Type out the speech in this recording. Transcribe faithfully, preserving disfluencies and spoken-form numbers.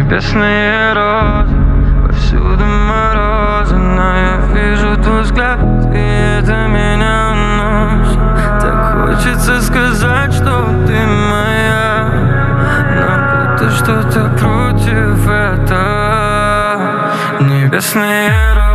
Небесные розы, повсюду морозы, но я вижу твой взгляд, и это меня уносит. Так хочется сказать, что ты моя, но будто что-то против этого. Небесные розы.